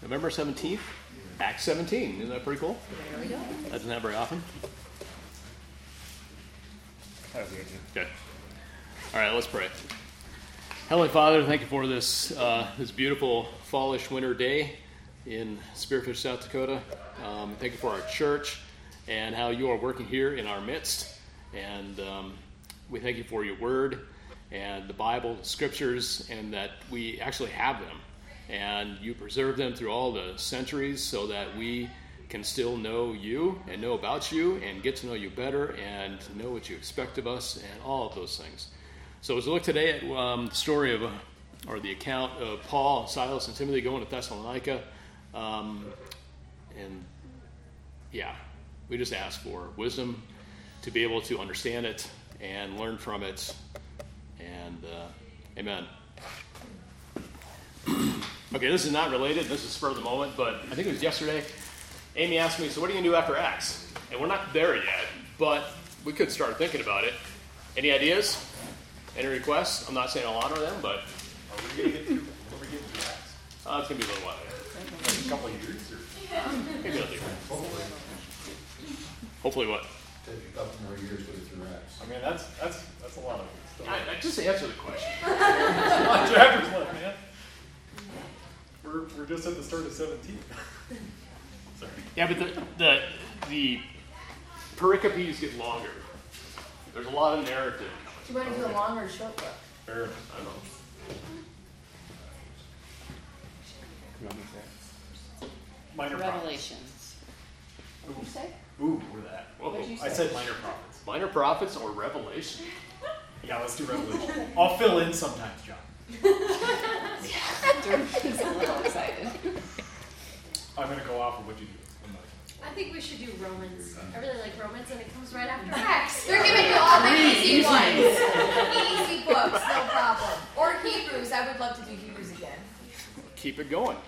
November 17th, Acts 17. Isn't that pretty cool? There we go. That doesn't happen very often. Okay. All right, let's pray. Heavenly Father, thank you for this beautiful fallish winter day in Spearfish, South Dakota. Thank you for our church and how you are working here in our midst. And we thank you for your word and the Bible, the scriptures, and that we actually have them. And you preserve them through all the centuries so that we can still know you and know about you and get to know you better and know what you expect of us and all of those things. So as we look today at the story of, or the account of Paul, Silas, and Timothy going to Thessalonica, we just ask for wisdom to be able to understand it and learn from it. And amen. Okay, this is not related. This is spur of the moment, but I think it was yesterday. Amy asked me, so what are you going to do after Acts? And we're not there yet, but we could start thinking about it. Any ideas? Any requests? I'm not saying I'll honor them, but... Are we going to get through Acts? It's going to be a little while. A couple of years? Or? Maybe I'll do it. Hopefully what? Take a couple more years to get through Acts. I mean, that's a lot of stuff. I just answer the question. There's a lot of chapters left, man. We're just at the start of 17. Sorry. Yeah, but the pericopes get longer. There's a lot of narrative. Do you want to do a long or a short book? Fair enough. I don't know. Minor prophets. Revelations. What did you say? Ooh, we're that. Whoa. What'd you I say? said minor prophets. Minor prophets or Revelation? Yeah, let's do Revelation. I'll fill in sometimes, John. He's a little excited. I'm going to go off of what you do. I think we should do Romans. I really like Romans, and it comes right after Acts. They're giving you all the easy ones. Easy books, no problem. Or Hebrews. I would love to do Hebrews again. Keep it going.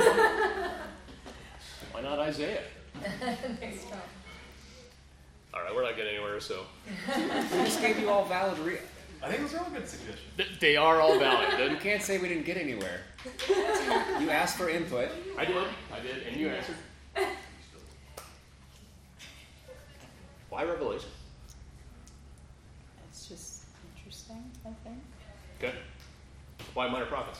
Why not Isaiah? Thanks, Tom. All right, we're not getting anywhere, so. We just gave you all valid I think it was a really good suggestion. They are all valid. You can't say we didn't get anywhere. You asked for input. I did, and you answered. Why Revelation? It's just interesting, I think. Okay. Why minor prophets?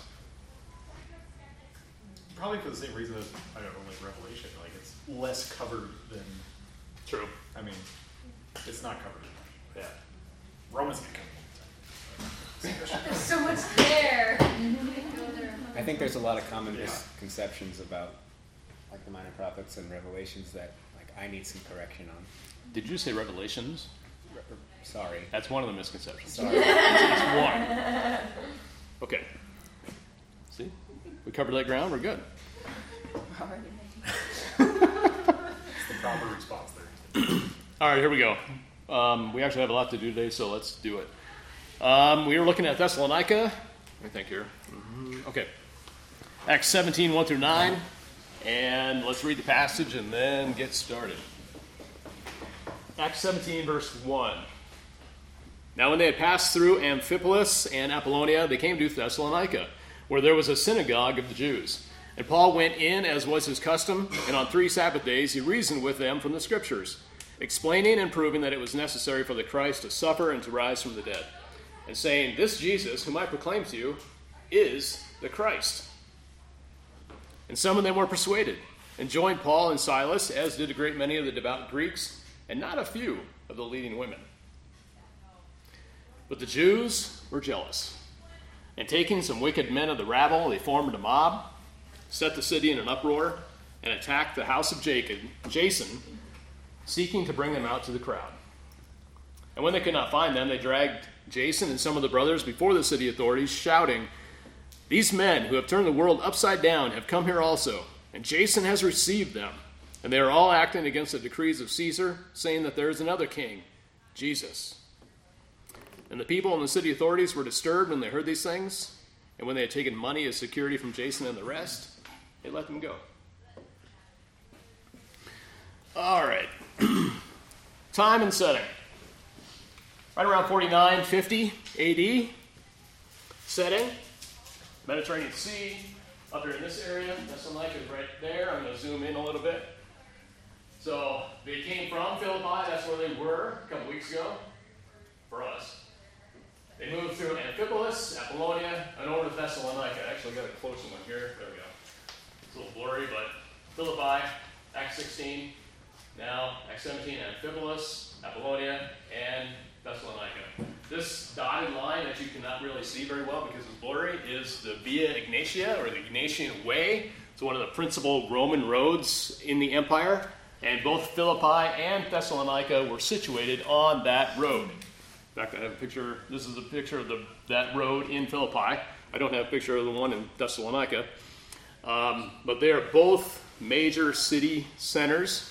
Probably for the same reason as, I don't know, like Revelation. Like, it's less covered than, True. I mean, it's not covered as much. Yeah. Romans get covered. There's so much there. I think there's a lot of common misconceptions about like the minor prophets and revelations that like I need some correction on. Did you say Revelations? Sorry. That's one of the misconceptions. Sorry. It's one. Okay. See? We covered that ground. We're good. It's the proper response there. All right, here we go. We actually have a lot to do today, so let's do it. We are looking at Thessalonica. Let me think here. Okay. Acts 17, 1 through 9. And let's read the passage and then get started. Acts 17, verse 1. Now when they had passed through Amphipolis and Apollonia, they came to Thessalonica, where there was a synagogue of the Jews. And Paul went in as was his custom, and on 3 Sabbath days he reasoned with them from the Scriptures, explaining and proving that it was necessary for the Christ to suffer and to rise from the dead, and saying, "This Jesus, whom I proclaim to you, is the Christ." And some of them were persuaded, and joined Paul and Silas, as did a great many of the devout Greeks, and not a few of the leading women. But the Jews were jealous, and taking some wicked men of the rabble, they formed a mob, set the city in an uproar, and attacked the house of Jason, seeking to bring them out to the crowd. And when they could not find them, they dragged Jason and some of the brothers before the city authorities, shouting, "These men who have turned the world upside down have come here also, and Jason has received them. And they are all acting against the decrees of Caesar, saying that there is another king, Jesus." And the people and the city authorities were disturbed when they heard these things, and when they had taken money as security from Jason and the rest, they let them go. All right. Time and setting. Right around 4950 AD. Setting, Mediterranean Sea, up there in this area. Thessalonica is right there. I'm going to zoom in a little bit. So they came from Philippi. That's where they were a couple weeks ago for us. They moved through Amphipolis, Apollonia, and over to Thessalonica. I actually got a closer one here. There we go. It's a little blurry, but Philippi, Acts 16. Now, Acts 17, Amphipolis, Apollonia, and Thessalonica. This dotted line that you cannot really see very well because it's blurry is the Via Ignatia, or the Ignatian Way. It's one of the principal Roman roads in the empire, and both Philippi and Thessalonica were situated on that road. In fact, I have a picture. This is a picture of that road in Philippi. I don't have a picture of the one in Thessalonica. But they are both major city centers.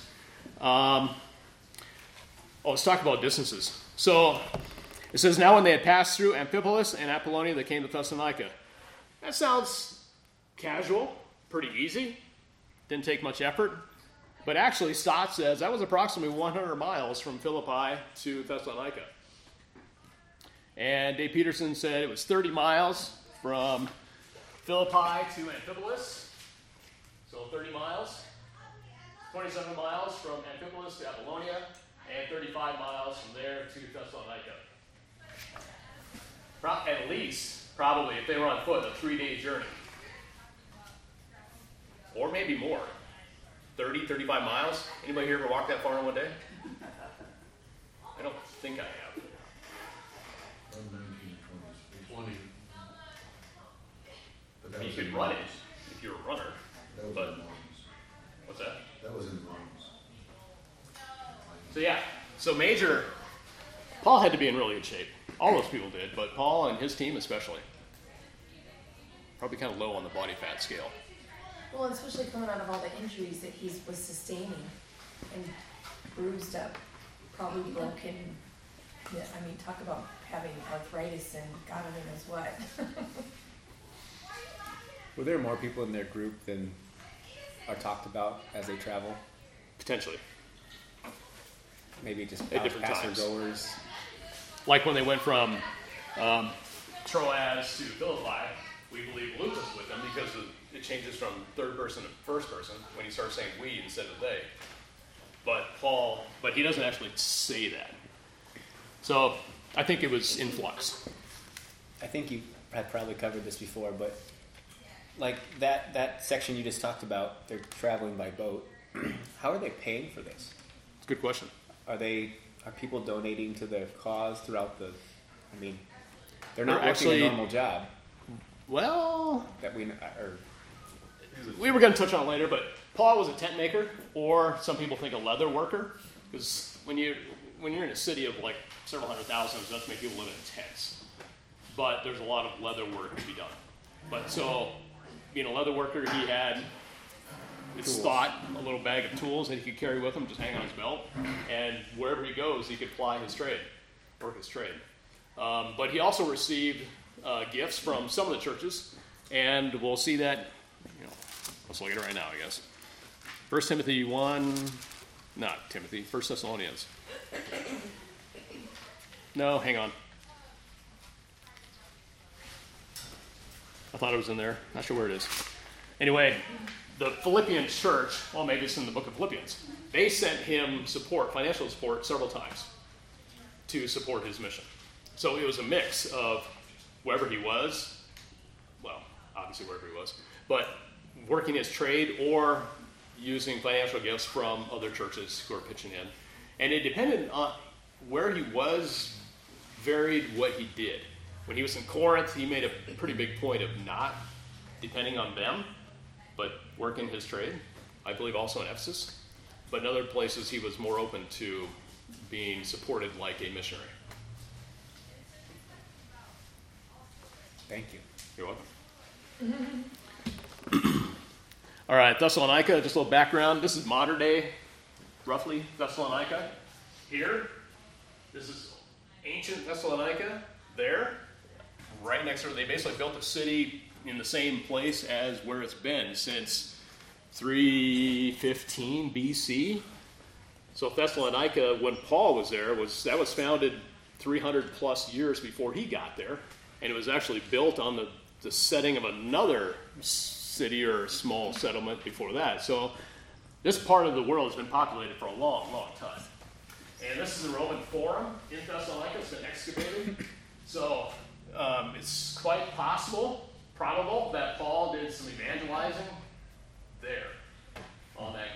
Let's talk about distances. So it says, now when they had passed through Amphipolis and Apollonia, they came to Thessalonica. That sounds casual, pretty easy. Didn't take much effort. But actually, Stott says that was approximately 100 miles from Philippi to Thessalonica. And Dave Peterson said it was 30 miles from Philippi to Amphipolis. So 30 miles. 27 miles from Amphipolis to Apollonia, and 35 miles from there to Thessalonica. At least, probably, if they were on foot, a 3-day journey. Or maybe more. 30, 35 miles. Anybody here ever walked that far in one day? I don't think I have. 20. But that You was could in run it miles. if you're a runner. That was But- in miles. What's that? That was in miles. So yeah, so Major, Paul had to be in really good shape. All those people did, but Paul and his team especially. Probably kind of low on the body fat scale. Well, especially coming out of all the injuries that he was sustaining and bruised up, probably broken. Yeah, I mean, talk about having arthritis and God only knows what. Were there more people in their group than are talked about as they travel? Potentially. Maybe just At different passer times. goers. Like when they went from Troas to Philippi, we believe Luke was with them because it changes from third person to first person when he starts saying we instead of they. But he doesn't actually say that. So I think it was in flux. I think you had probably covered this before, but like that section you just talked about, they're traveling by boat. How are they paying for this? It's a good question. Are people donating to the cause throughout the? I mean, they're not They're working actually- a normal job Well, that we or we were going to touch on it later, but Paul was a tent maker, or some people think a leather worker, because when you're in a city of like several 100,000, it does make people live in tents. But there's a lot of leather work to be done. But so, being a leather worker, he had, it's thought, a little bag of tools that he could carry with him, just hang on his belt, and wherever he goes, he could ply his trade, work his trade. But he also received gifts from some of the churches, and we'll see that. Let's look at it right now, I guess. 1 Timothy 1, not Timothy, 1 Thessalonians. No, hang on. I thought it was in there. Not sure where it is. Anyway, the Philippian church, well, maybe it's in the book of Philippians, they sent him support, financial support, several times to support his mission. So it was a mix of wherever he was, well, obviously wherever he was, but working his trade or using financial gifts from other churches who are pitching in. And it depended on where he was, varied what he did. When he was in Corinth, he made a pretty big point of not depending on them, but working his trade. I believe also in Ephesus. But in other places, he was more open to being supported like a missionary. thank you. You're welcome. All right, Thessalonica, just a little background. This is modern day, roughly, Thessalonica. Here, this is ancient Thessalonica. There, right next to it, they basically built the city in the same place as where it's been since 315 BC. So Thessalonica, when Paul was there, was founded 300 plus years before he got there, and it was actually built on the setting of another city or small settlement before that. So this part of the world has been populated for a long, long time. And this is the Roman Forum in Thessalonica. It's been excavated. So it's quite possible, probable, that Paul did some evangelizing there on that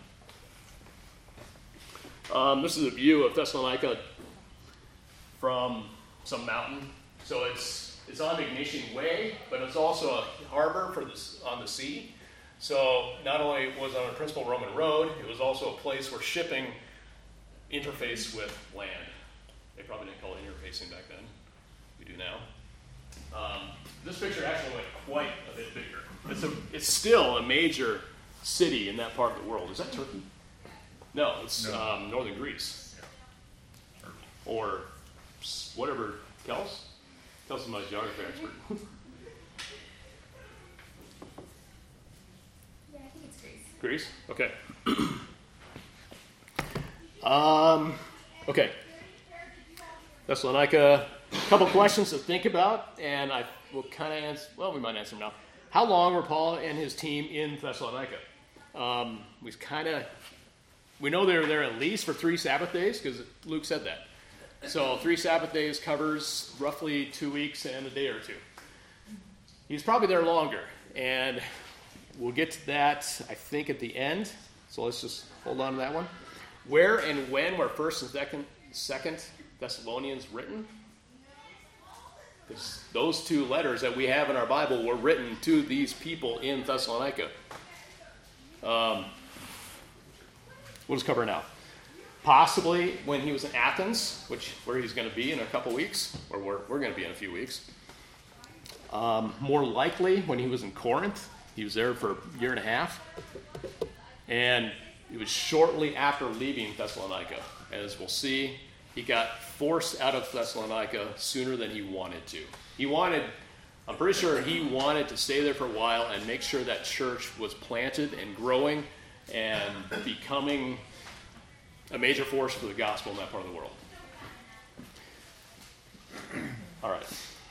ground. This is a view of Thessalonica from some mountain. So it's on the Ignatian Way, but it's also a harbor on the sea. So not only was it on a principal Roman road, it was also a place where shipping interfaced with land. They probably didn't call it interfacing back then. We do now. This picture actually went quite a bit bigger. It's still a major city in that part of the world. Is that Turkey? No, it's northern Greece. Yeah. Or whatever. Kels? Kels is my geography expert. Yeah, I think it's Greece. Greece? Okay. Okay. Thessalonica, a couple questions to think about, and I will kind of answer, well, we might answer them now. How long were Paul and his team in Thessalonica? We know they were there at least for 3 Sabbath days, because Luke said that. So 3 Sabbath days covers roughly 2 weeks and a day or 2. He's probably there longer, and we'll get to that, I think, at the end. So let's just hold on to that one. Where and when were 1st and 2nd Thessalonians written? Because those 2 letters that we have in our Bible were written to these people in Thessalonica. We'll just cover it now. Possibly when he was in Athens, where he's going to be in a couple weeks, or where we're going to be in a few weeks. More likely when he was in Corinth. He was there for a year and a half. And it was shortly after leaving Thessalonica. As we'll see, he got forced out of Thessalonica sooner than he wanted to. I'm pretty sure he wanted to stay there for a while and make sure that church was planted and growing and becoming a major force for the gospel in that part of the world. All right.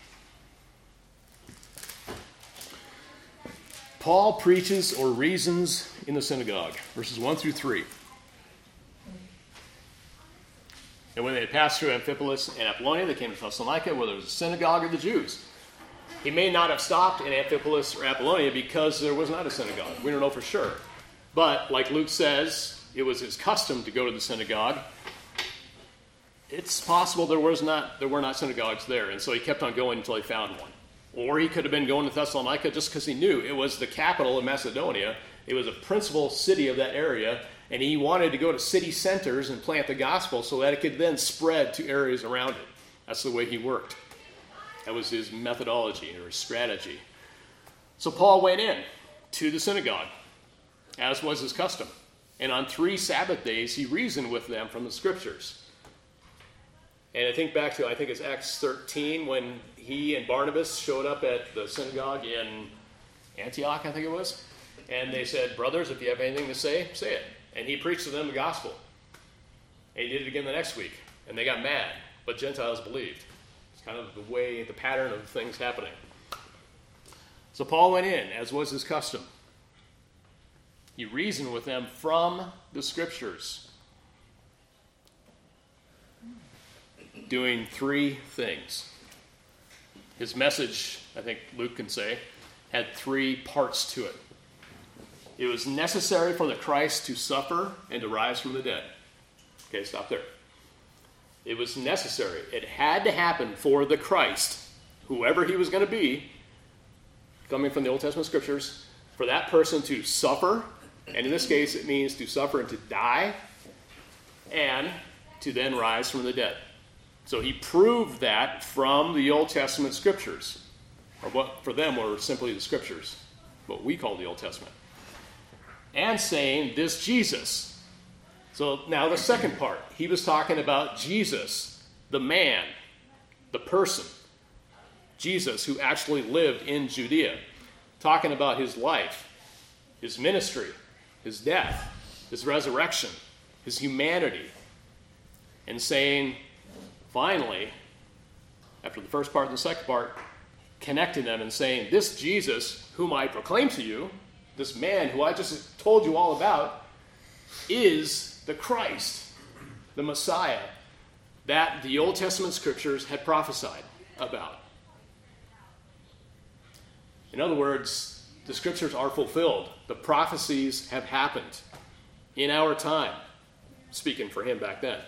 Paul preaches or reasons in the synagogue, verses 1 through 3. And when they had passed through Amphipolis and Apollonia, they came to Thessalonica, where there was a synagogue of the Jews. He may not have stopped in Amphipolis or Apollonia because there was not a synagogue. We don't know for sure. But, like Luke says, it was his custom to go to the synagogue. It's possible there were not synagogues there, and so he kept on going until he found one. Or he could have been going to Thessalonica just because he knew it was the capital of Macedonia. It was a principal city of that area, and he wanted to go to city centers and plant the gospel so that it could then spread to areas around it. That's the way he worked. That was his methodology or his strategy. So Paul went in to the synagogue, as was his custom. And on 3 Sabbath days, he reasoned with them from the scriptures. And I think back to, it's Acts 13, when he and Barnabas showed up at the synagogue in Antioch, I think it was. And they said, brothers, if you have anything to say, say it. And he preached to them the gospel. And he did it again the next week. And they got mad, but Gentiles believed. It's kind of the pattern of things happening. So Paul went in, as was his custom. He reasoned with them from the scriptures, doing 3 things. His message, I think Luke can say, had 3 parts to it. It was necessary for the Christ to suffer and to rise from the dead. Okay, stop there. It was necessary. It had to happen for the Christ, whoever he was going to be, coming from the Old Testament scriptures, for that person to suffer, and in this case it means to suffer and to die, and to then rise from the dead. So he proved that from the Old Testament scriptures, or what for them were simply the scriptures, what we call the Old Testament. And saying, this Jesus. So now the second part. He was talking about Jesus, the man, the person. Jesus, who actually lived in Judea. Talking about his life, his ministry, his death, his resurrection, his humanity. And saying, finally, after the first part and the second part, connecting them and saying, this Jesus, whom I proclaim to you, this man who I just told you all about, is the Christ, the Messiah, that the Old Testament scriptures had prophesied about. In other words, the scriptures are fulfilled. The prophecies have happened in our time, speaking for him back then.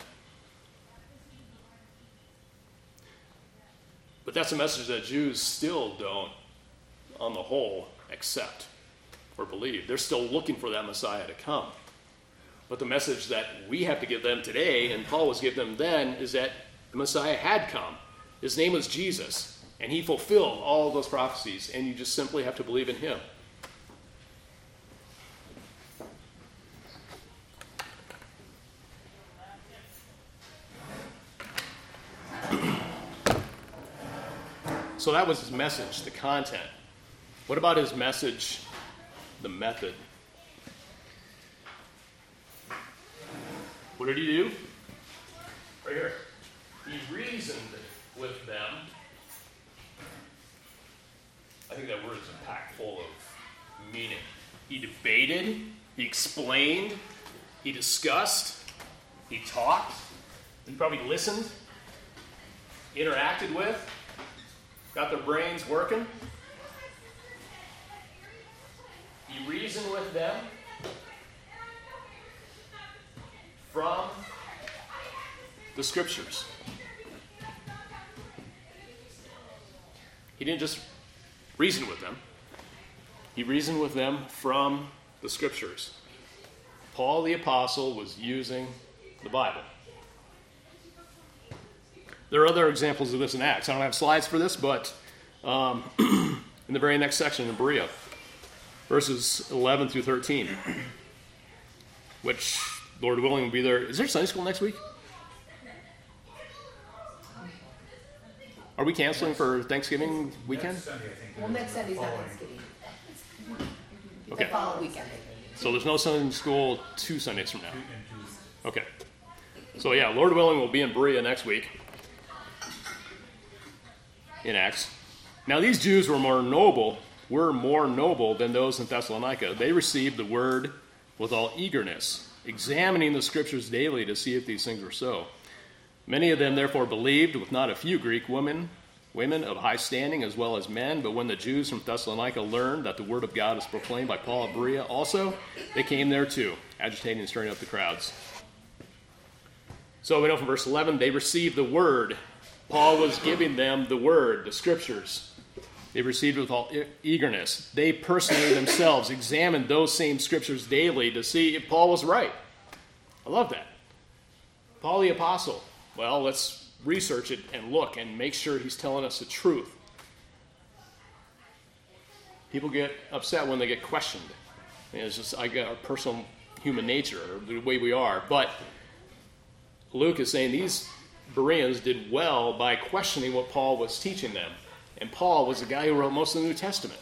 But that's a message that Jews still don't, on the whole, accept or believe. They're still looking for that Messiah to come. But the message that we have to give them today, and Paul was giving them then, is that the Messiah had come. His name was Jesus, and he fulfilled all of those prophecies, and you just simply have to believe in him. So that was his message, the content. What about his message, the method? What did he do? Right here. He reasoned with them. I think that word is packed full of meaning. He debated, he explained, he discussed, he talked, he probably listened, interacted with, got their brains working. He reasoned with them from the scriptures. He didn't just reason with them. He reasoned with them from the scriptures. Paul the Apostle was using the Bible. There are other examples of this in Acts. I don't have slides for this, but in the very next section in Berea, verses 11 through 13, which, Lord willing, will be there. Is there Sunday school next week? Are we canceling for Thanksgiving weekend? Next Sunday, I think. Well, next Sunday's not Thanksgiving. Okay. The following weekend. So there's no Sunday school 2 Sundays from now. Okay. So yeah, Lord willing, we'll be in Berea next week. In Acts. Now these Jews were more noble than those in Thessalonica. They received the word with all eagerness, examining the scriptures daily to see if these things were so. Many of them therefore believed, with not a few Greek women of high standing as well as men. But when the Jews from Thessalonica learned that the word of God was proclaimed by Paul of Berea also, they came there too, agitating and stirring up the crowds. So we know from verse 11, they received the word. Paul was giving them the word, the scriptures. They received it with all eagerness. They personally themselves examined those same scriptures daily to see if Paul was right. I love that. Paul the Apostle. Well, let's research it and look and make sure he's telling us the truth. People get upset when they get questioned. And it's just, I got our personal human nature, or the way we are. But Luke is saying these Bereans did well by questioning what Paul was teaching them. And Paul was the guy who wrote most of the New Testament.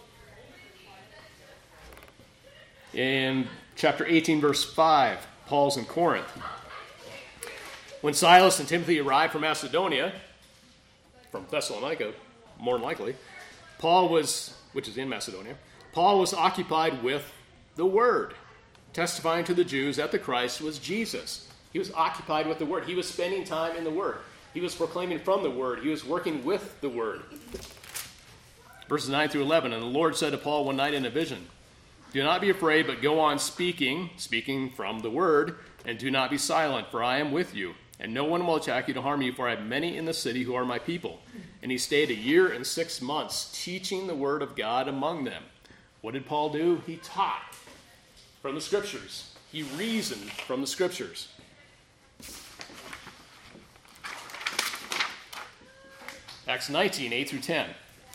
In chapter 18, verse 5, Paul's in Corinth. When Silas and Timothy arrived from Macedonia, from Thessalonica, more than likely, which is in Macedonia, Paul was occupied with the word, testifying to the Jews that the Christ was Jesus. He was occupied with the word. He was spending time in the word. He was proclaiming from the word. He was working with the word. Verses 9 through 11, and the Lord said to Paul one night in a vision, do not be afraid, but go on speaking from the word, and do not be silent, for I am with you. And no one will attack you to harm you, for I have many in the city who are my people. And he stayed 1 year and 6 months, teaching the word of God among them. What did Paul do? He taught from the scriptures. He reasoned from the scriptures. Acts 19, 8 through 10.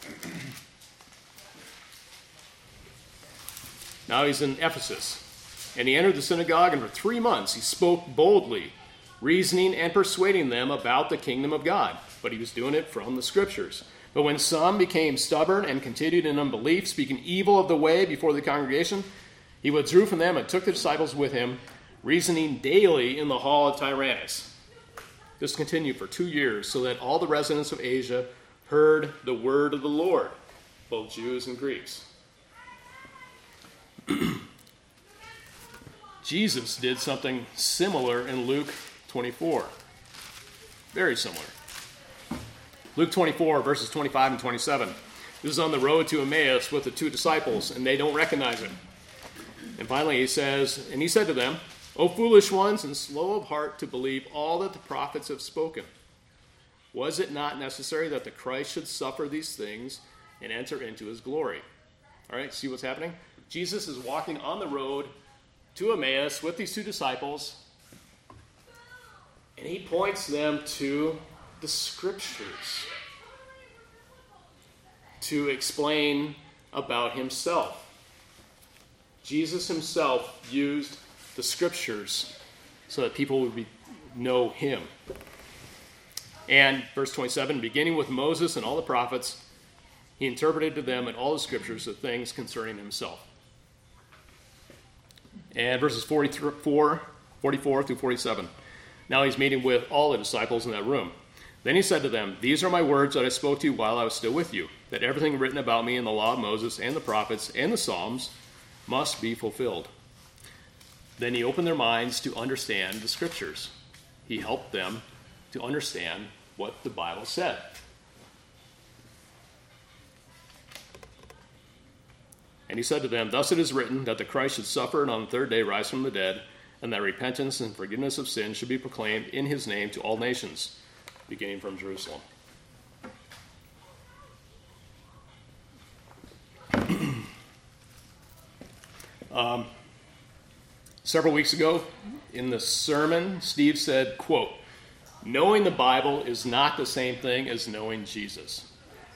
Now he's in Ephesus. And he entered the synagogue, and for 3 months he spoke boldly, reasoning and persuading them about the kingdom of God. But he was doing it from the scriptures. But when some became stubborn and continued in unbelief, speaking evil of the way before the congregation, he withdrew from them and took the disciples with him, reasoning daily in the hall of Tyrannus. This continued for 2 years, so that all the residents of Asia heard the word of the Lord, both Jews and Greeks. Jesus did something similar in Luke 24. Very similar. Luke 24, verses 25 and 27. This is on the road to Emmaus with the two disciples, and they don't recognize him. And finally he says, and he said to them, O foolish ones, and slow of heart to believe all that the prophets have spoken. Was it not necessary that the Christ should suffer these things and enter into his glory? All right, see what's happening? Jesus is walking on the road to Emmaus with these two disciples, and he points them to the scriptures to explain about himself. Jesus himself used the scriptures so that people would know him. And verse 27, beginning with Moses and all the prophets, he interpreted to them in all the scriptures the things concerning himself. And verses 44 through 47. Now he's meeting with all the disciples in that room. Then he said to them, these are my words that I spoke to you while I was still with you, that everything written about me in the law of Moses and the prophets and the Psalms must be fulfilled. Then he opened their minds to understand the scriptures. He helped them to understand what the Bible said. And he said to them, thus it is written that the Christ should suffer and on the third day rise from the dead, and that repentance and forgiveness of sins should be proclaimed in his name to all nations, beginning from Jerusalem. Several weeks ago in the sermon, Steve said, quote, knowing the Bible is not the same thing as knowing Jesus.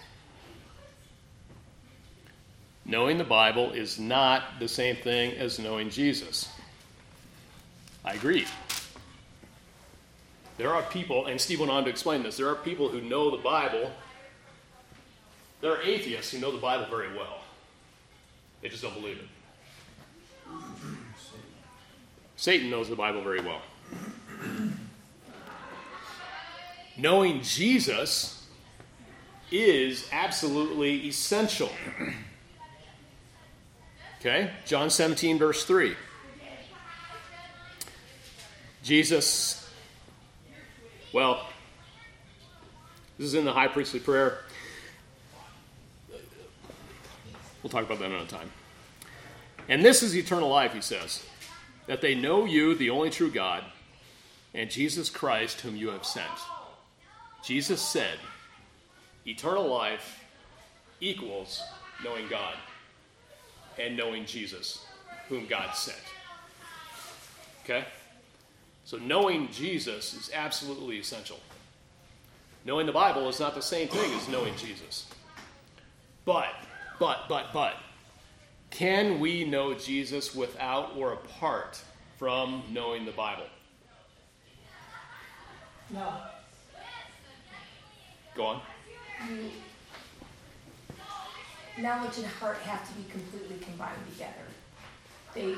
Knowing the Bible is not the same thing as knowing Jesus. I agree. There are people, and Steve went on to explain this, there are people who know the Bible. There are atheists who know the Bible very well. They just don't believe it. Satan knows the Bible very well. Knowing Jesus is absolutely essential. Okay? John 17, verse 3. Jesus, well, this is in the high priestly prayer. We'll talk about that another time. And this is eternal life, he says, that they know you, the only true God, and Jesus Christ, whom you have sent. Jesus said, eternal life equals knowing God and knowing Jesus, whom God sent. Okay? So knowing Jesus is absolutely essential. Knowing the Bible is not the same thing as knowing Jesus. But, can we know Jesus without or apart from knowing the Bible? No. Go on. Knowledge and heart have to be completely combined together.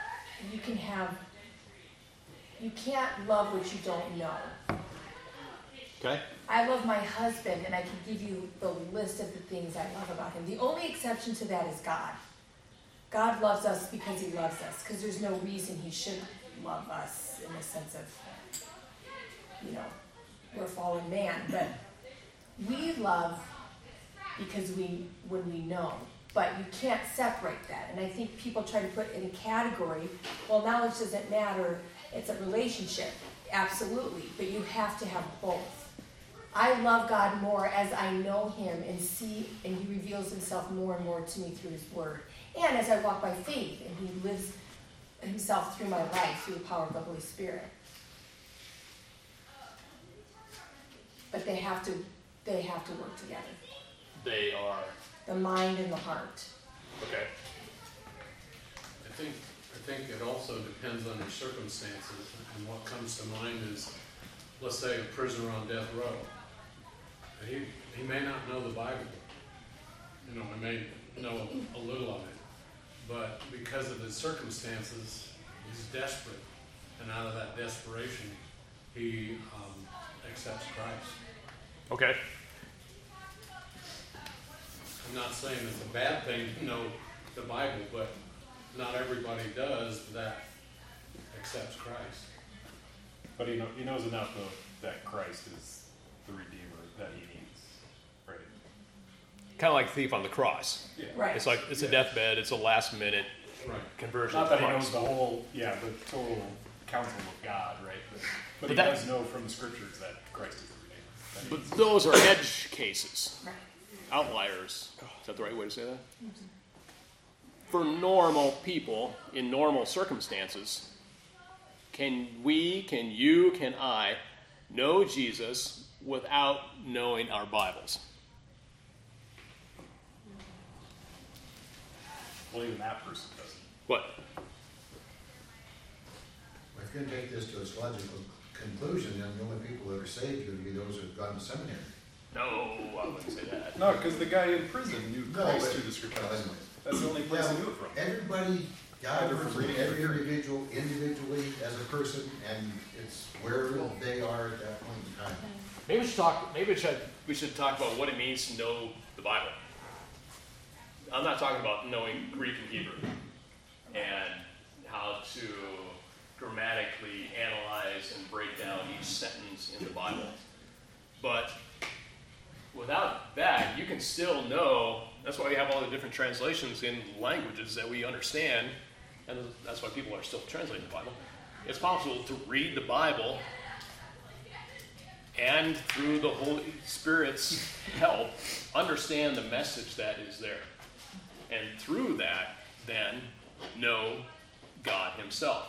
You can't love what you don't know. Okay. I love my husband, and I can give you the list of the things I love about him. The only exception to that is God. God loves us because he loves us, because there's no reason he should love us in the sense of, we're fallen man. But we love because when we know. But you can't separate that. And I think people try to put in a category, well, knowledge doesn't matter, it's a relationship. Absolutely. But you have to have both. I love God more as I know him and see, and he reveals himself more and more to me through his word. And as I walk by faith, and he lives himself through my life through the power of the Holy Spirit. But they have to work together. They are. The mind and the heart. Okay. I think it also depends on your circumstances, and what comes to mind is, let's say, a prisoner on death row. He may not know the Bible. He may know a little of it, but because of his circumstances, he's desperate, and out of that desperation, he accepts Christ. Okay. not saying it's a bad thing to know the Bible, but not everybody does that accepts Christ. But he knows enough though that Christ is the Redeemer that he needs, right? Kind of like thief on the cross. Yeah. Right. It's like it's a deathbed. It's a last minute Right. conversion. Not to that he knows Christ. the whole, the total counsel of God, right? But he that- does know from the scriptures that Christ is the Redeemer. That he- But those are edge cases, Right. outliers. Is that the right way to say that? For normal people in normal circumstances, can you, can I know Jesus without knowing our Bibles? Well, even that person doesn't. What? If you're gonna take this to its logical conclusion, then the only people that are saved are gonna be those who've gone to seminary. No, I wouldn't say that. No, because the guy in prison knew No, Christ but- through the scriptures. Well, anyways. That's the only place he knew it from. Everybody got Either it from from reading every or hearing. individual individually as a person, and it's where they are at that point in time. Maybe we should talk about what it means to know the Bible. I'm not talking about knowing Greek and Hebrew and how to grammatically analyze and break down each sentence in the Bible. But without that, you can still know. That's why we have all the different translations in languages that we understand, and that's why people are still translating the Bible. It's possible to read the Bible and through the Holy Spirit's help, understand the message that is there. And through that, then, know God himself.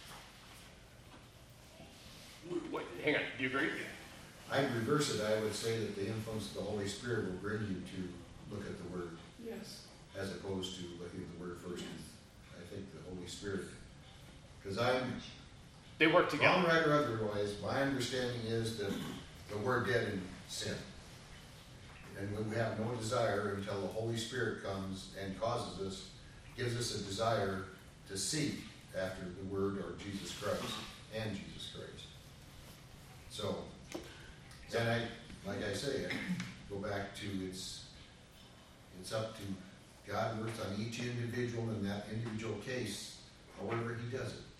Wait, hang on, do you agree? I'd reverse it, I would say that the influence of the Holy Spirit will bring you to look at the Word, Yes. as opposed to looking at the Word first. I think the Holy Spirit, because They work wrong, together. right, or otherwise, my understanding is that we're dead in sin. And we have no desire until the Holy Spirit comes and gives us a desire to seek after the Word or Jesus Christ and Jesus Christ. So, then like I say, I go back to it's up to God works on each individual in that individual case, however he does it.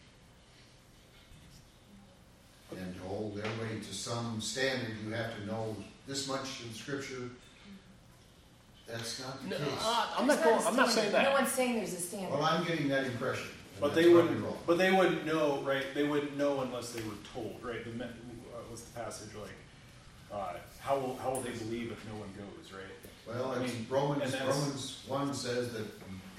And to hold everybody to some standard, you have to know this much in Scripture. That's not the No, case. I'm not saying No that. one's saying there's a standard. Well, I'm getting that impression. and But that's they probably wouldn't. wrong. But they wouldn't know, right? They wouldn't know unless they were told, right? What's the passage like? How will they believe if no one goes, right? Well, I I mean, mean, Romans and that's- 1 says that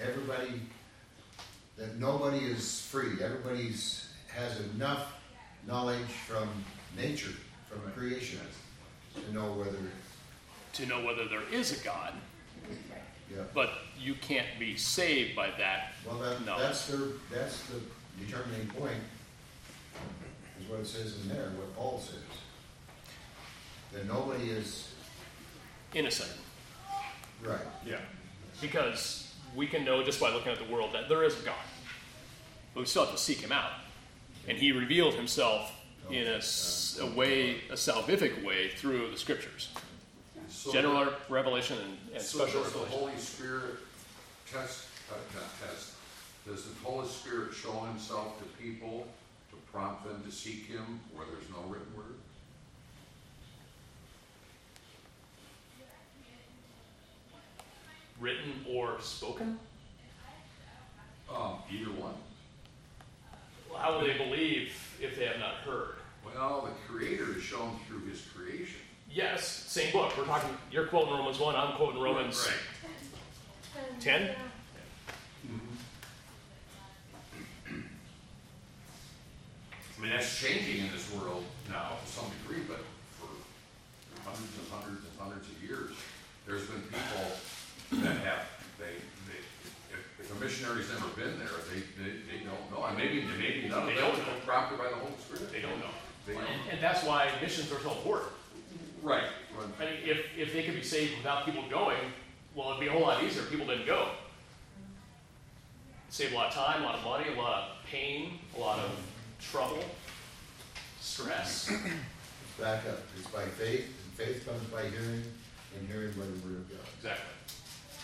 that nobody is free. Everybody has enough knowledge from nature, from creation, to know whether there is a God, Right. yeah. but you can't be saved by that. Well, No. that's the determining point, is what it says in there, what Paul says. That nobody is Innocent. right. Yeah. Because we can know just by looking at the world that there is a God. But we still have to seek him out. And he revealed himself in a salvific way through the scriptures. So General revelation and so special does the revelation. Holy Spirit does the Holy Spirit show himself to people to prompt them to seek him where there's no written word? Written or spoken? Either one. How will they believe if they have not heard? Well, the Creator is shown through his creation. Yes, same book. We're talking, you're quoting Romans 1, I'm quoting Romans 10? I mean, that's changing in this world now to some degree, but for hundreds and hundreds and hundreds of years, there's been people that have, if a missionary's never been there, they don't know. And maybe none of They them don't have know. been prompted by the Holy Spirit. They don't know. They don't. And that's why missions are so important. Right. I mean, if they could be saved without people going, well, it'd be a whole lot easier if people didn't go. Save a lot of time, a lot of money, a lot of pain, a lot of trouble, stress. Back up. It's by faith, and faith comes by hearing, and hearing by the Word of God. Exactly.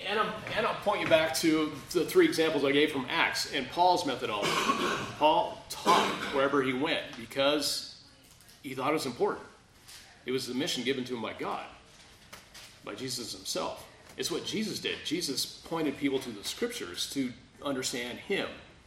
And I'll point you back to the 3 examples I gave from Acts and Paul's methodology. Paul taught wherever he went because he thought it was important. It was the mission given to him by God, by Jesus himself. It's what Jesus did. Jesus pointed people to the scriptures to understand him.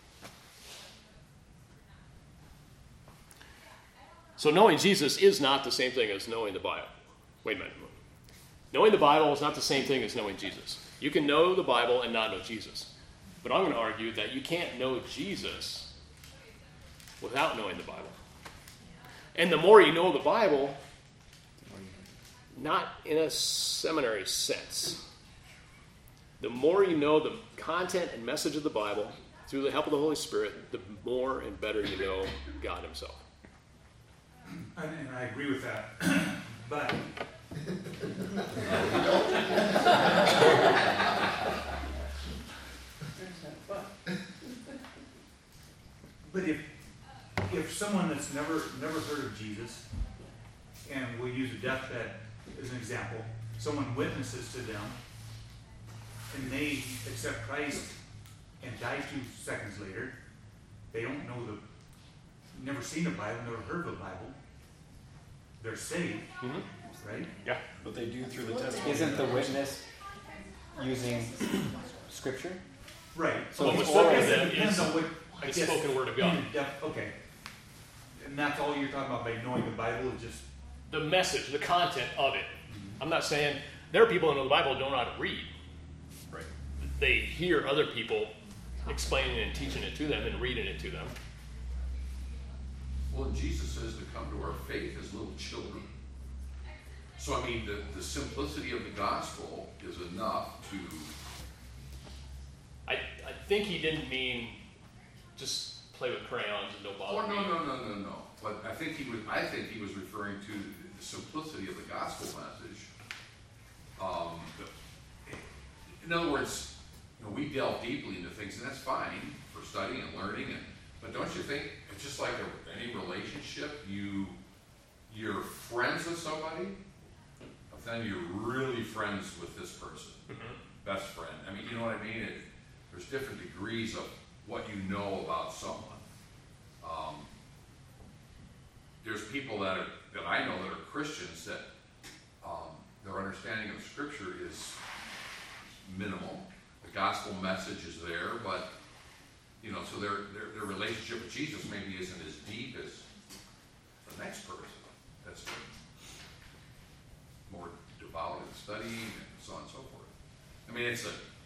So knowing Jesus is not the same thing as knowing the Bible. Wait a minute. Knowing the Bible is not the same thing as knowing Jesus. You can know the Bible and not know Jesus. But I'm going to argue that you can't know Jesus without knowing the Bible. And the more you know the Bible, not in a seminary sense, the more you know the content and message of the Bible through the help of the Holy Spirit, the more and better you know God himself. And I agree with that. But but if someone that's never heard of Jesus, and we'll use a deathbed as an example, someone witnesses to them, and they accept Christ and die 2 seconds later, they don't know never seen the Bible, never heard of the Bible. They're saved, right? Yeah. But they do through the testimony. Isn't the witness using scripture? Right. So Well, it's what's oral. spoken It depends on what. I the guess, spoken word of God. Okay. And that's all you're talking about by knowing the Bible is just. The message, the content of it. I'm not saying there are people who know the Bible who don't know how to read. Right. They hear other people explaining and teaching it to them and reading it to them. Well, Jesus says to come to our faith as little children. So, I mean, the simplicity of the gospel is enough to... I think he didn't mean just play with crayons and don't bother Oh, me. no. But I think he was referring to the simplicity of the gospel message. In other words, we delve deeply into things, and that's fine for studying and learning. But don't you think it's just like any relationship? You're friends with somebody, but then you're really friends with this person, best friend. I mean, you know what I mean? There's different degrees of what you know about someone. There's people that I know that are Christians that their understanding of Scripture is minimal. The gospel message is there, but so their relationship with Jesus maybe isn't as deep as the next person that's been more devout in studying and so on and so forth. I mean,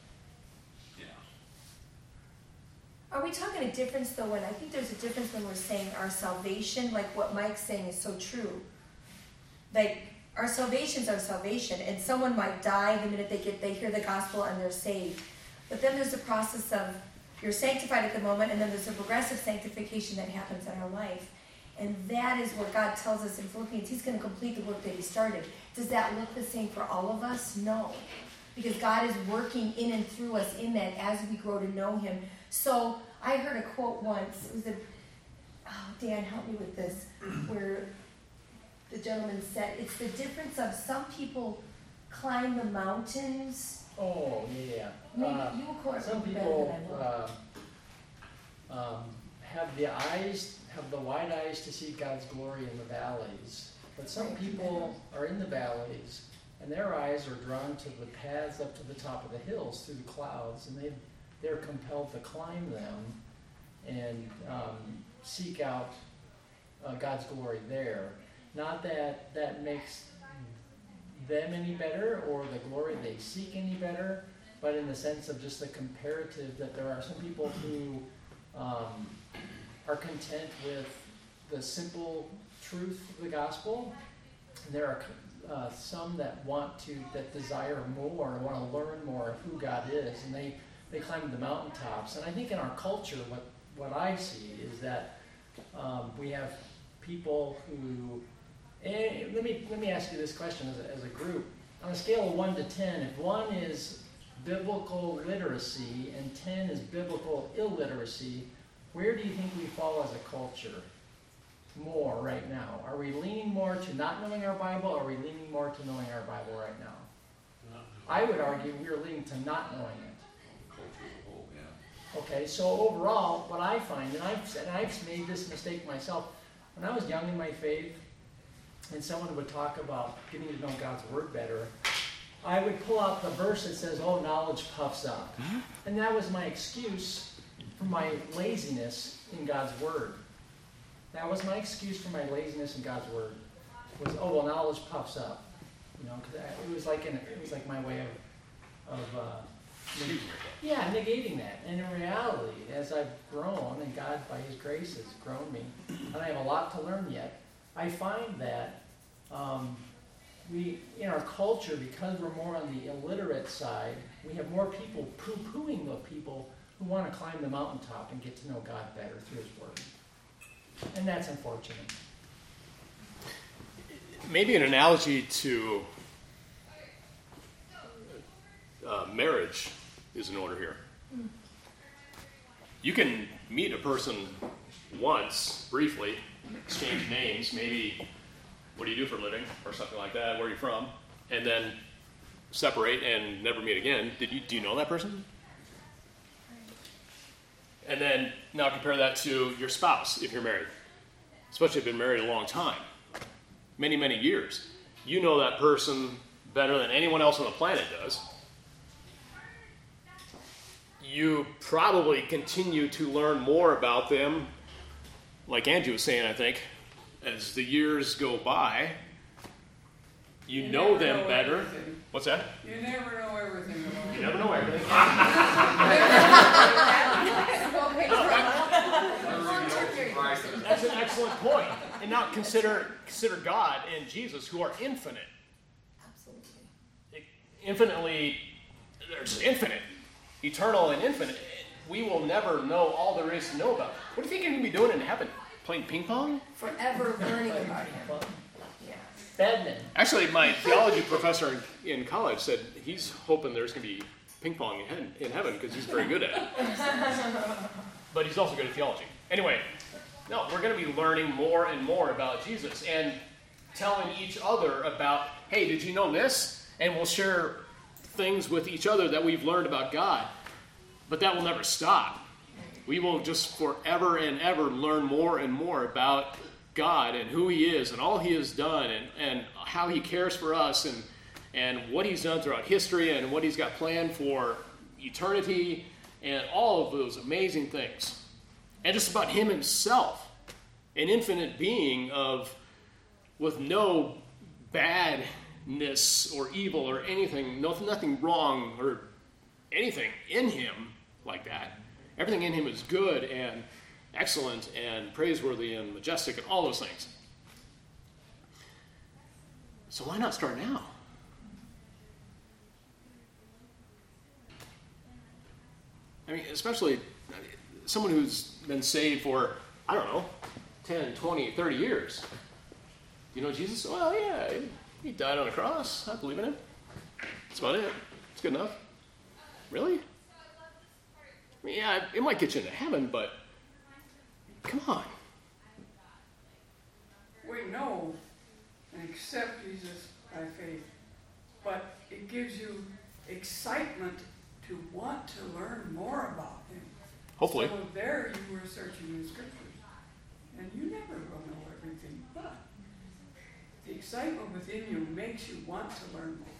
Are we talking a difference though when I think there's a difference when we're saying our salvation, like what Mike's saying is so true. Like our salvation's our salvation, and someone might die the minute they hear the gospel and they're saved. But then there's a process of you're sanctified at the moment, and then there's a progressive sanctification that happens in our life. And that is what God tells us in Philippians. He's going to complete the work that he started. Does that look the same for all of us? No. Because God is working in and through us in that as we grow to know him. So I heard a quote once. It was Dan, help me with this, where the gentleman said, it's the difference of some people climb the mountains. Oh, yeah. Maybe you will quote Some it better people than I will. have the wide eyes to see God's glory in the valleys. But some people are in the valleys, and their eyes are drawn to the paths up to the top of the hills through the clouds, and they're compelled to climb them and seek out God's glory there. Not that that makes them any better or the glory they seek any better, but in the sense of just the comparative that there are some people who are content with the simple truth of the gospel. And there are some that desire more, want to learn more of who God is, and they climb the mountaintops. And I think in our culture, what I see is that we have people who. Let me ask you this question as a group. On a scale of 1 to 10, if 1 is biblical literacy and 10 is biblical illiteracy, where do you think we fall as a culture more right now? Are we leaning more to not knowing our Bible, or are we leaning more to knowing our Bible right now? Not I would argue we are leading to not knowing it. Culture as a whole, yeah. Okay, so overall, what I find, and I've made this mistake myself, when I was young in my faith, and someone would talk about getting to know God's Word better, I would pull out the verse that says, "Oh, knowledge puffs up," and that was my excuse for my laziness in God's Word. That was my excuse for my laziness in God's Word. Was, oh well, knowledge puffs up, you know, because it was like my way of negating that. And in reality, as I've grown, and God by His grace has grown me, and I have a lot to learn yet, I find that we, in our culture, because we're more on the illiterate side, we have more people poo-pooing the people who want to climb the mountaintop and get to know God better through His Word. And that's unfortunate. Maybe an analogy to marriage is in order here. You can meet a person once, briefly, exchange names, maybe what do you do for a living, or something like that, where are you from, and then separate and never meet again. Do you know that person? And then now compare that to your spouse if you're married, especially if you've been married a long time, many, many years. You know that person better than anyone else on the planet does. You probably continue to learn more about them, like Andrew was saying, I think, as the years go by. You know them better. Everything. What's that? You never know everything about them. You never know everything. That's an excellent point. And now consider God and Jesus, who are infinite. Absolutely. Infinitely, there's infinite, eternal and infinite. We will never know all there is to know about. What do you think you're going to be doing in heaven? Playing ping pong? Forever learning about Him. Yeah. Badminton. Actually, my theology professor in college said he's hoping there's going to be ping pong in heaven because he's very good at it. But he's also good at theology. Anyway, no, we're going to be learning more and more about Jesus and telling each other about, hey, did you know this? And we'll share things with each other that we've learned about God. But that will never stop. We will just forever and ever learn more and more about God and who He is and all He has done and how He cares for us and what He's done throughout history and what He's got planned for eternity and all of those amazing things. And just about Him Himself, an infinite being with no badness or evil or anything, nothing wrong or anything in Him like that. Everything in Him is good and excellent and praiseworthy and majestic and all those things. So why not start now? I mean, especially someone who's been saved for, I don't know, 10, 20, 30 years. Do you know Jesus? Well, yeah, He died on a cross. I believe in Him. That's about it. It's good enough. Really? I mean, yeah, it might get you into heaven, but come on. We know and accept Jesus by faith, but it gives you excitement to want to learn more about Him. Hopefully. So there you were searching the Scriptures, and you never will know everything, but the excitement within you makes you want to learn more.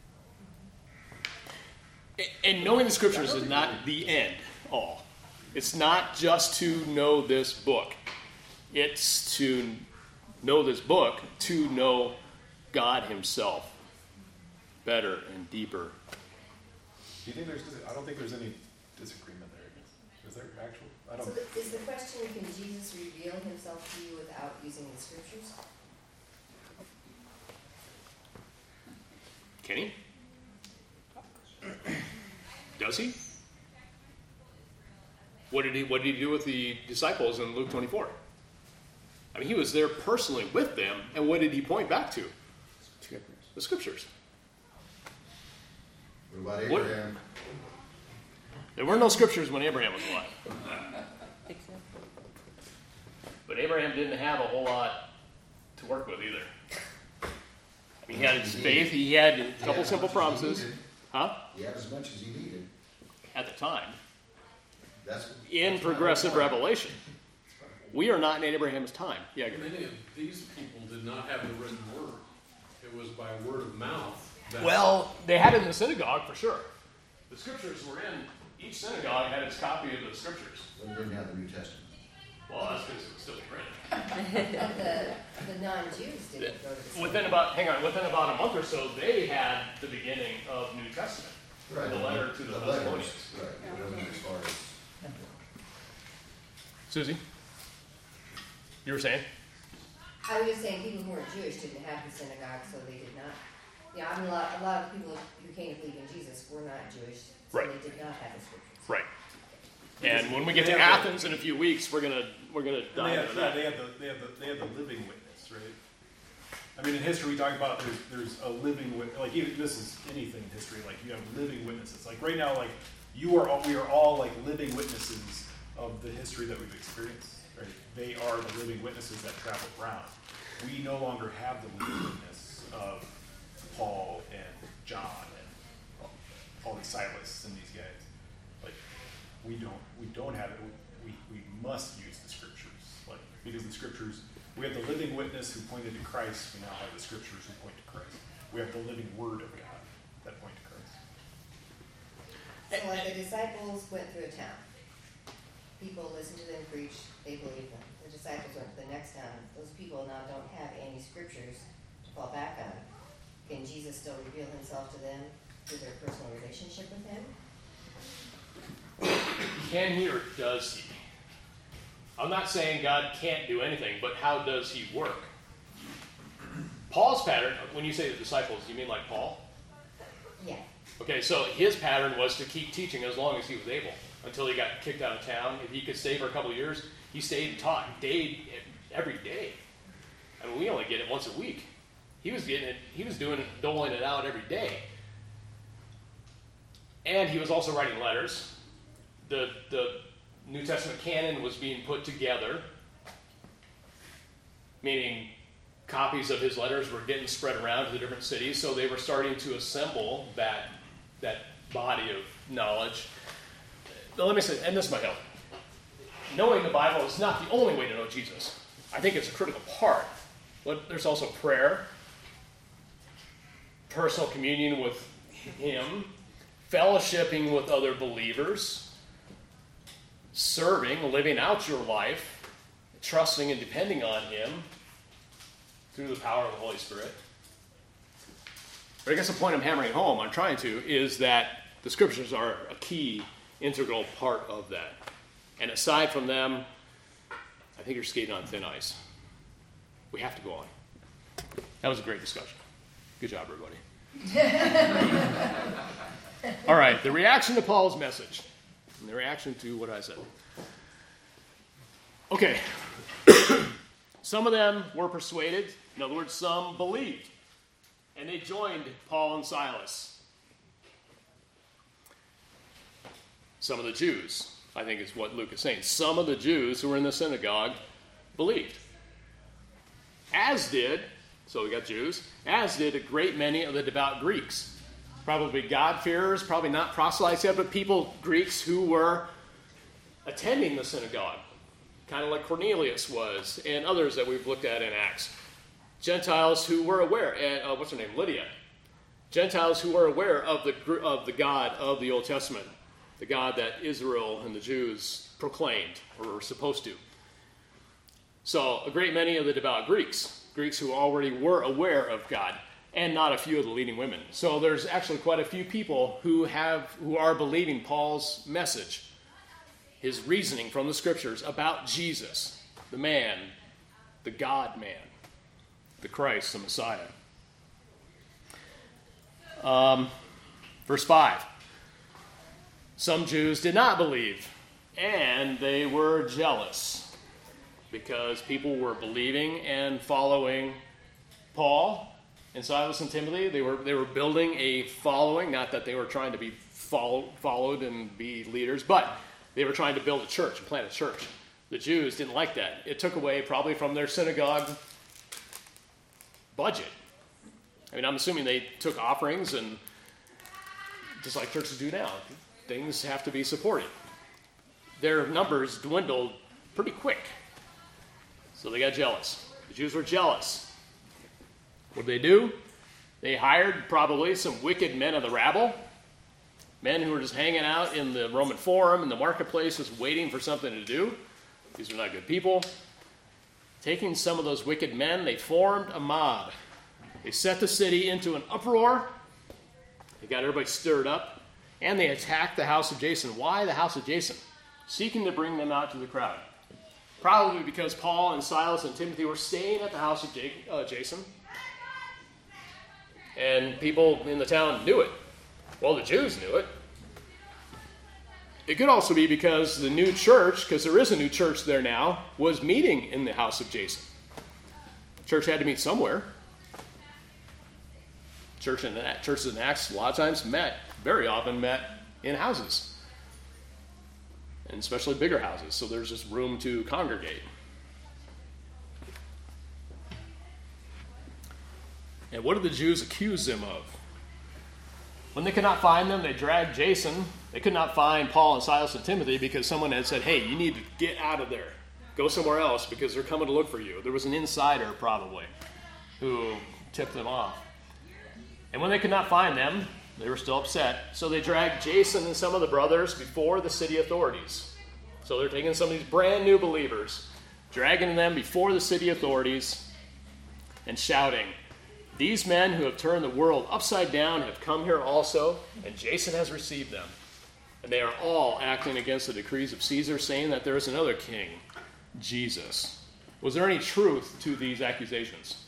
And knowing the Scriptures is not the end all. It's not just to know this book. It's to know this book to know God Himself better and deeper. Do you think I don't think there's any disagreement there. Is there actual? I don't. So is the question, can Jesus reveal Himself to you without using the Scriptures? Can He? Does He? What did he do with the disciples in Luke 24? I mean, He was there personally with them, and what did He point back to? The Scriptures. What about Abraham? There were no Scriptures when Abraham was alive. But Abraham didn't have a whole lot to work with either. I mean, he had his faith, he had a couple simple promises, Huh? He had as much as he needed. At the time. That's In progressive revelation. We are not in Abraham's time. Yeah, go ahead. Many of these people did not have the written word. It was by word of mouth. Well, they had it in the synagogue for sure. The scriptures were in, each synagogue had its copy of the scriptures. They didn't have the New Testament. Well, that's because it was still printed. The non-Jews didn't go to the Within about a month or so, they had the beginning of New Testament. Right. The letter to the Thessalonians. Right. It wasn't as far as. Susie? You were saying? I was just saying people who weren't Jewish didn't have the synagogue, so they did not. Yeah, I mean, a lot of people who came to believe in Jesus were not Jewish, so Right. they did not have the scriptures. Right. And when we get to They have Athens in a few weeks, we're gonna dive into that. They have the living witness, right? I mean, in history, we talk about there's a living witness. Like even this is anything in history. Like you have living witnesses. Like right now, like we are all like living witnesses of the history that we've experienced. Right? They are the living witnesses that travel around. We no longer have the living witness of Paul and John and Paul and Silas and these guys. Like we don't have it. We must use the scriptures. Like because the scriptures, we have the living witness who pointed to Christ. We now have the scriptures who point to Christ. We have the living word of God that point to Christ. So like the disciples went through a town. People listened to them preach, they believed them. The disciples went to the next town. Those people now don't have any scriptures to fall back on. Can Jesus still reveal himself to them through their personal relationship with him? Can he or does he? I'm not saying God can't do anything, but how does he work? Paul's pattern, when you say the disciples, you mean like Paul? Yeah. Okay, so his pattern was to keep teaching as long as he was able, until he got kicked out of town. If he could stay for a couple of years, he stayed and taught every day. I mean, we only get it once a week. He was doling it out every day. And he was also writing letters. The New Testament canon was being put together, meaning copies of his letters were getting spread around to the different cities, so they were starting to assemble that body of knowledge. But let me say, and this might help. Knowing the Bible is not the only way to know Jesus. I think it's a critical part. But there's also prayer, personal communion with him, fellowshipping with other believers, serving, living out your life, trusting and depending on him through the power of the Holy Spirit. But I guess the point I'm trying to, is that the scriptures are a key, integral part of that. And aside from them, I think you're skating on thin ice. We have to go on. That was a great discussion. Good job, everybody. All right, the reaction to Paul's message. And the reaction to what I said. Okay. Some of them were persuaded. In other words, some believed. And they joined Paul and Silas. Some of the Jews, I think is what Luke is saying. Some of the Jews who were in the synagogue believed. As did, so we got Jews, as did a great many of the devout Greeks. Probably God-fearers, probably not proselytes yet, but Greeks who were attending the synagogue, kind of like Cornelius was, and others that we've looked at in Acts. Gentiles who were aware, what's her name, Lydia. Gentiles who were aware of the God of the Old Testament, the God that Israel and the Jews proclaimed, or were supposed to. So a great many of the devout Greeks who already were aware of God, and not a few of the leading women. So there's actually quite a few people who are believing Paul's message, his reasoning from the scriptures about Jesus, the man, the God-man, the Christ, the Messiah. Verse 5. Some Jews did not believe, and they were jealous because people were believing and following Paul and Silas and Timothy. They were building a following, not that they were trying to be followed and be leaders, but they were trying to build a church and plant a church. The Jews didn't like that. It took away probably from their synagogue budget. I mean, I'm assuming they took offerings and just like churches do now. Things have to be supported. Their numbers dwindled pretty quick. So they got jealous. The Jews were jealous. What did they do? They hired probably some wicked men of the rabble, men who were just hanging out in the Roman Forum, in the marketplaces, waiting for something to do. These are not good people. Taking some of those wicked men, they formed a mob. They set the city into an uproar. They got everybody stirred up, and they attacked the house of Jason. Why the house of Jason? Seeking to bring them out to the crowd. Probably because Paul and Silas and Timothy were staying at the house of Jason. And people in the town knew it. Well, the Jews knew it. It could also be because the new church, because there is a new church there now, was meeting in the house of Jason. Church had to meet somewhere. Churches in Acts a lot of times very often met in houses. And especially bigger houses, so there's just room to congregate. And what did the Jews accuse them of? When they could not find them, they dragged Jason. They could not find Paul and Silas and Timothy because someone had said, hey, you need to get out of there. Go somewhere else because they're coming to look for you. There was an insider probably who tipped them off. And when they could not find them, they were still upset. So they dragged Jason and some of the brothers before the city authorities. So they're taking some of these brand new believers, dragging them before the city authorities and shouting, these men who have turned the world upside down have come here also, and Jason has received them. And they are all acting against the decrees of Caesar, saying that there is another king, Jesus. Was there any truth to these accusations?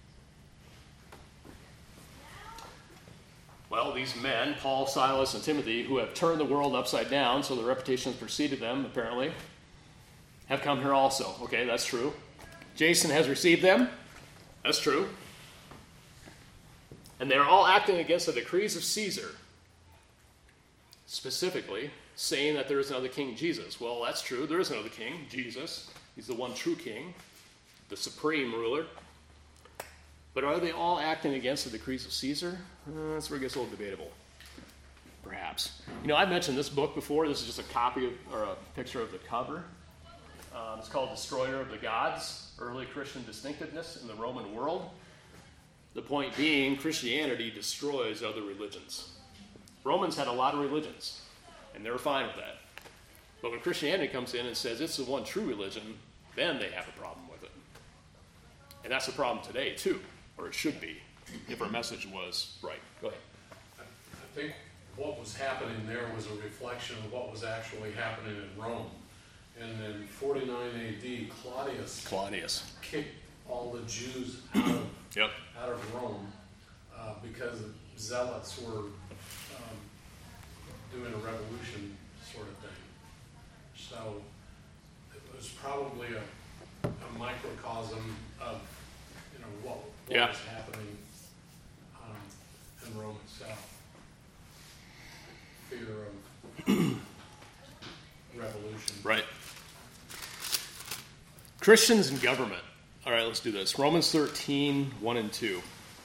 Well, these men, Paul, Silas, and Timothy, who have turned the world upside down, so their reputations preceded them, apparently, have come here also. Okay, that's true. Jason has received them. That's true. And they're all acting against the decrees of Caesar, specifically saying that there is another king, Jesus. Well, that's true. There is another king, Jesus. He's the one true king, the supreme ruler. But are they all acting against the decrees of Caesar? That's where it gets a little debatable, perhaps. You know, I've mentioned this book before. This is just a copy of, or a picture of the cover. It's called Destroyer of the Gods, Early Christian Distinctiveness in the Roman World. The point being, Christianity destroys other religions. Romans had a lot of religions, and they were fine with that. But when Christianity comes in and says it's the one true religion, then they have a problem with it. And that's a problem today, too, or it should be, if our message was right. Go ahead. I think what was happening there was a reflection of what was actually happening in Rome. And in 49 AD, Claudius kicked all the Jews out of Rome because zealots were doing a revolution sort of thing. So it was probably a microcosm of what was happening in Rome itself. Fear of revolution. Right. Christians and government. All right, let's do this. Romans 13, 1 and 2.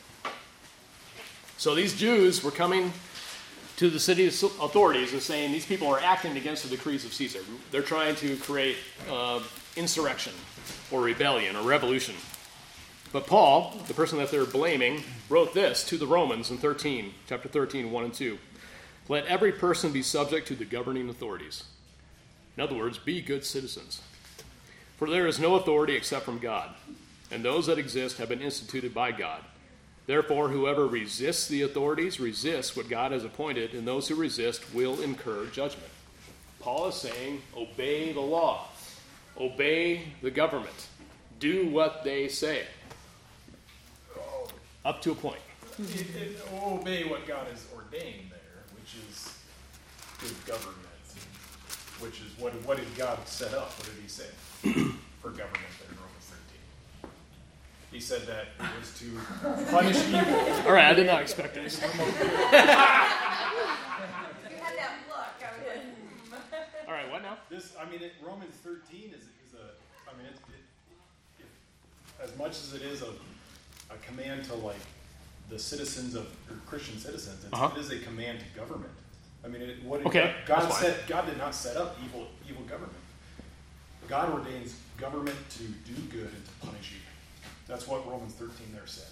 So these Jews were coming to the city authorities and saying these people are acting against the decrees of Caesar. They're trying to create insurrection or rebellion or revolution. But Paul, the person that they're blaming, wrote this to the Romans in chapter 13, 1 and 2. Let every person be subject to the governing authorities. In other words, be good citizens. For there is no authority except from God, and those that exist have been instituted by God. Therefore, whoever resists the authorities resists what God has appointed, and those who resist will incur judgment. Paul is saying, obey the law. Obey the government. Do what they say. Up to a point. Obey what God has ordained there, which is good government. Which is, what did God set up? What did he say for government there in Romans 13? He said that it was to punish evil. All right, I did not expect this. You had that look. I was like, All right, what now? Romans 13 is as much as it is a command to like the citizens of or Christian citizens, it is a command to government. I mean, what did Okay, God that's fine. said? God did not set up evil government. God ordains government to do good and to punish evil. That's what Romans 13 there says.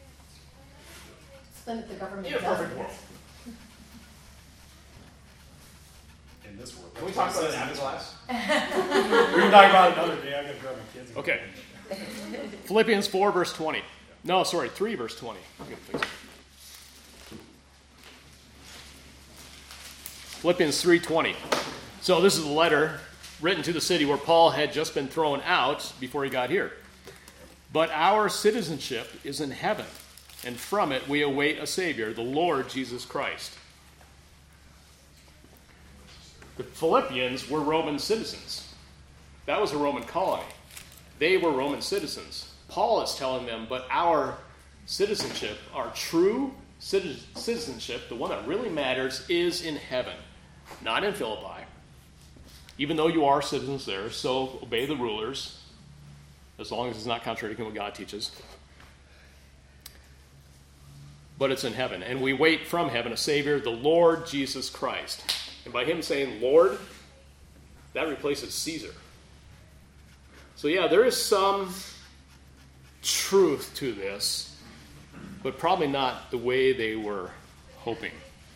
So then if the government In a does perfect it, world. In this world. Can we talk about it after class? We can talk about it another day. I got to grab my kids. Okay. Philippians 4, verse 20. No, sorry, 3, verse 20. I'm gonna fix it. Philippians 3:20. So this is a letter written to the city where Paul had just been thrown out before he got here. But our citizenship is in heaven, and from it we await a Savior, the Lord Jesus Christ. The Philippians were Roman citizens. That was a Roman colony. They were Roman citizens. Paul is telling them, but our citizenship, our true citizenship, the one that really matters, is in heaven, not in Philippi. Even though you are citizens there, so obey the rulers, as long as it's not contradicting what God teaches. But it's in heaven. And we wait from heaven a Savior, the Lord Jesus Christ. And by him saying Lord, that replaces Caesar. So yeah, there is some truth to this, but probably not the way they were hoping.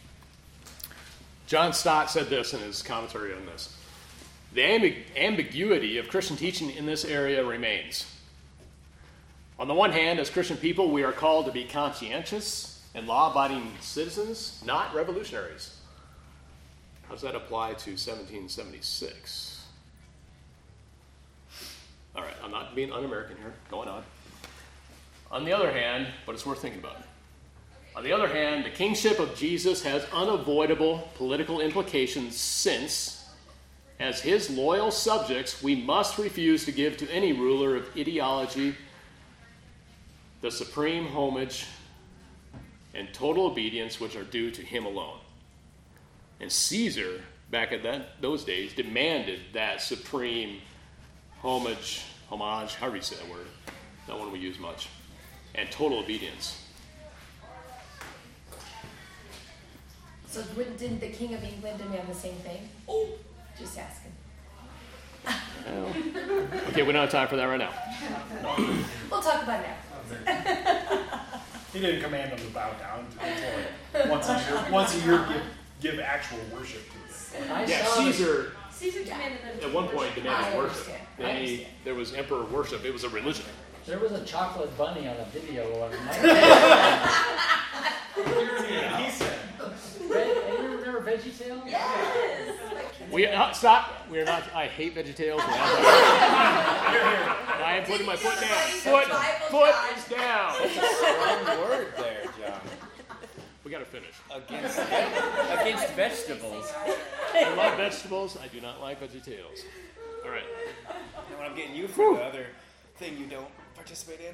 John Stott said this in his commentary on this. The ambiguity of Christian teaching in this area remains. On the one hand, as Christian people, we are called to be conscientious and law-abiding citizens, not revolutionaries. How does that apply to 1776? All right, I'm not being un-American here. Going on. On the other hand, but it's worth thinking about. On the other hand, the kingship of Jesus has unavoidable political implications since, as his loyal subjects, we must refuse to give to any ruler of ideology the supreme homage and total obedience which are due to him alone. And Caesar, back at those days, demanded that supreme homage, however you say that word, not one we use much, and total obedience. so didn't the King of England demand the same thing? Oh, just asking. Okay, we don't have time for that right now. We'll talk about it now. He didn't command them to bow down to once a year give actual worship to them. I Yeah, saw Caesar Caesar demanded them to at one worship. point demanded I worship. understand. There was emperor worship. It was a religion. There was a chocolate bunny on a video on He said. Remember VeggieTales? Yes. We stop. We are not. I hate VeggieTales. I am putting my foot down. Foot is down. That's a strong word there, John. We got to finish. Against vegetables. I love vegetables. I do not like VeggieTales. All right. And when I'm getting you for the other thing you don't participate in.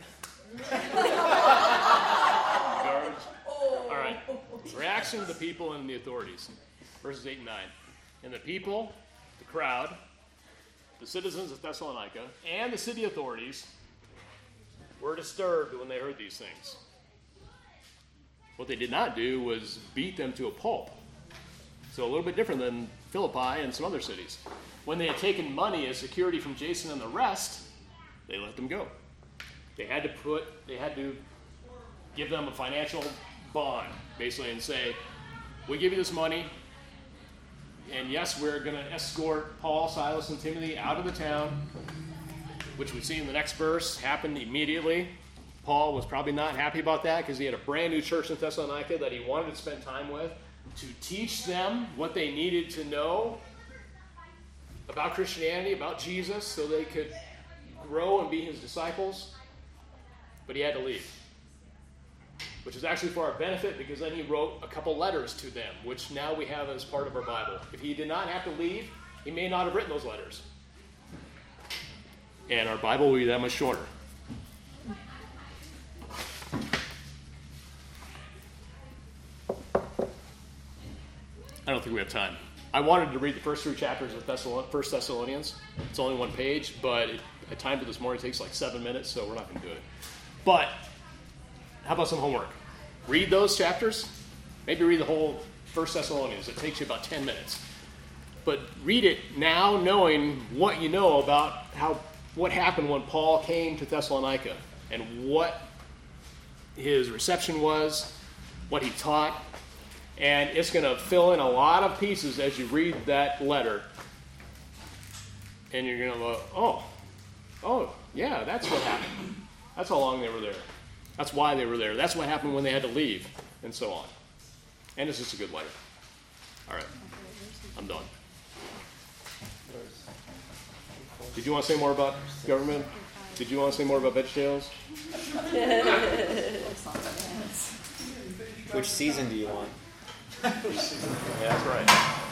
Garbage. All right. Reaction to the people and the authorities. Verses 8 and 9. And the people, the crowd, the citizens of Thessalonica, and the city authorities were disturbed when they heard these things. What they did not do was beat them to a pulp. So a little bit different than Philippi and some other cities. When they had taken money as security from Jason and the rest, they let them go. They had to give them a financial bond, basically, and say, we give you this money, and yes, we're going to escort Paul, Silas, and Timothy out of the town, which we see in the next verse happened immediately. Paul was probably not happy about that because he had a brand new church in Thessalonica that he wanted to spend time with to teach them what they needed to know about Christianity, about Jesus, so they could grow and be his disciples. But he had to leave, which is actually for our benefit because then he wrote a couple letters to them, which now we have as part of our Bible. If he did not have to leave, he may not have written those letters. And our Bible will be that much shorter. I don't think we have time. I wanted to read the first 3 chapters of 1 Thessalonians. It's only 1 page, but I timed it this morning. It takes like 7 minutes, so we're not going to do it. But how about some homework? Read those chapters. Maybe read the whole 1 Thessalonians. It takes you about 10 minutes. But read it now knowing what you know about what happened when Paul came to Thessalonica and what his reception was, what he taught. And it's going to fill in a lot of pieces as you read that letter. And you're going to go, oh, yeah, that's what happened. That's how long they were there. That's why they were there. That's what happened when they had to leave, and so on. And it's just a good letter. All right, I'm done. Did you want to say more about government? Did you want to say more about VeggieTales? Which season do you want? Yeah, that's right.